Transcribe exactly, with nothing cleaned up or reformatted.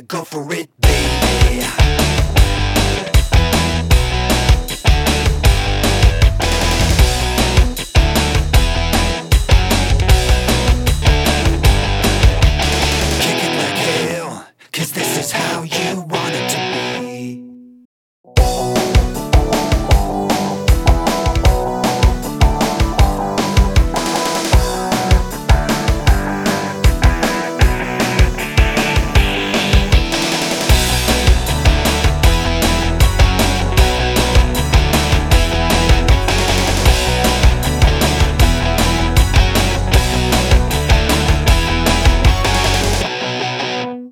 Go for it, baby. Kick it like hell, 'cause this is how you want